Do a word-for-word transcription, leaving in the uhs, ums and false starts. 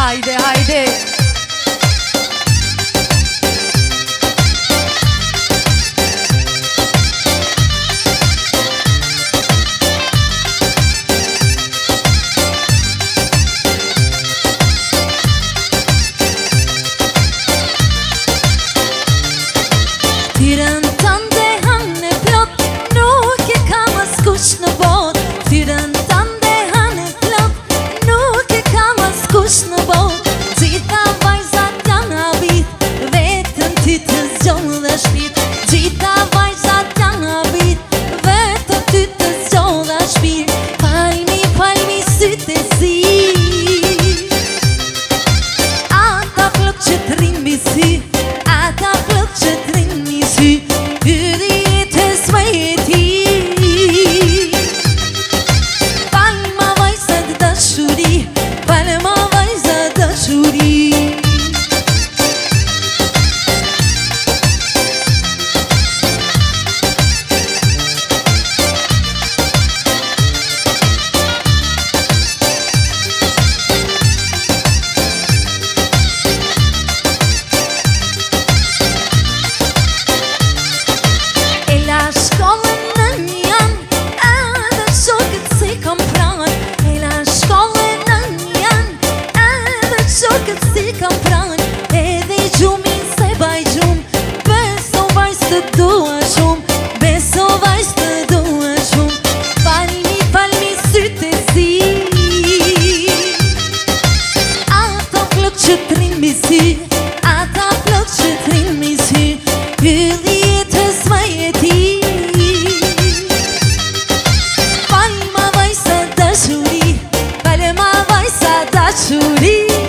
Haydi haydi. Tyren tande han er flott, noe kan man skursne båt. Tyren tande han er flott, noe kan man skursne båt. Tita vajzat jana bit, vetën ty të zgjodhe shpirt. Tita vajzat jana bit, vetën ty të zgjodhe shpirt. Palmi, palmi sytë e zi, ata flok që të rinë mbi sy, ata flok që të rinë mbi sy. Hyri të sveti, palma vajzat dashuri, palma vajzat dashuri. Si kam pran, edhe gjumin se baj gjum. Beso vajz të dua shum, beso vajz të dua shum. Palmi, palmi sytë e zi, ata flok që të rinë mbi sy, ata flok që të rinë mbi sy. Hylli jetës vajeti, palma vajza dashuri, palma vajza dashuri.